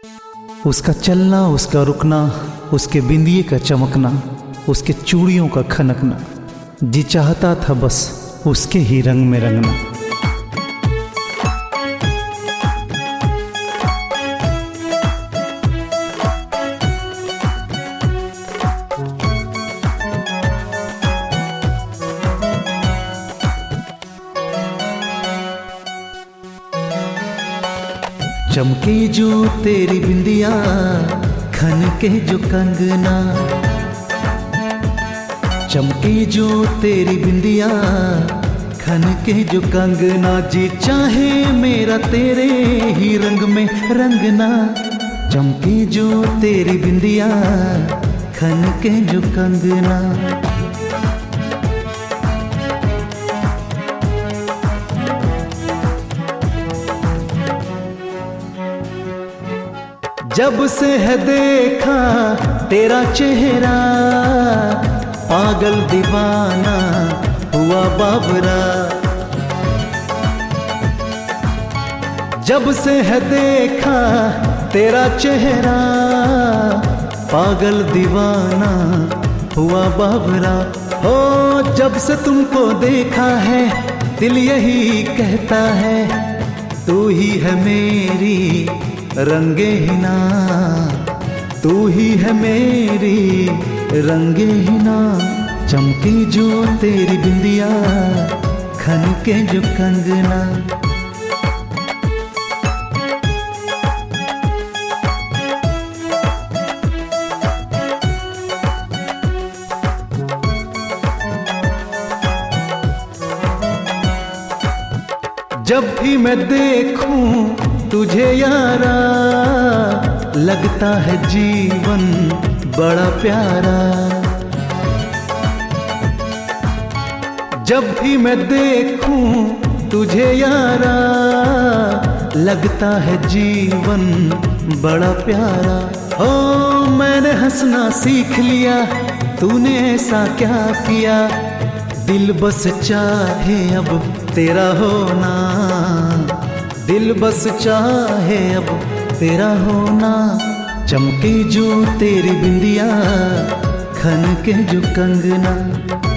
उसका चलना, उसका रुकना, उसके बिंदिए का चमकना, उसके चूड़ियों का खनकना, जी चाहता था बस उसके ही रंग में रंगना। चमके जो तेरी बिंदिया, खनके जो कंगना, चमके जो तेरी बिंदिया, खनके जो कंगना, जी चाहे मेरा तेरे ही रंग में रंगना। चमके जो तेरी बिंदिया, खनके जो कंगना। जब से है देखा तेरा चेहरा, पागल दीवाना हुआ बाबरा। जब से है देखा तेरा चेहरा, पागल दीवाना हुआ बाबरा। हो जब से तुमको देखा है, दिल यही कहता है, तू ही है मेरी रंगेहिना, तू ही है मेरी रंगेहिना। चमके जो तेरी बिंदिया, खनके जो कंगना। जब भी मैं देखूं तुझे यारा, लगता है जीवन बड़ा प्यारा। जब भी मैं देखूं तुझे यारा, लगता है जीवन बड़ा प्यारा। हो मैंने हंसना सीख लिया, तूने ऐसा क्या किया, दिल बस चाहे अब तेरा होना, दिल बस चाहे अब तेरा होना। चमके जो तेरी बिंदिया, खनके जो कंगना।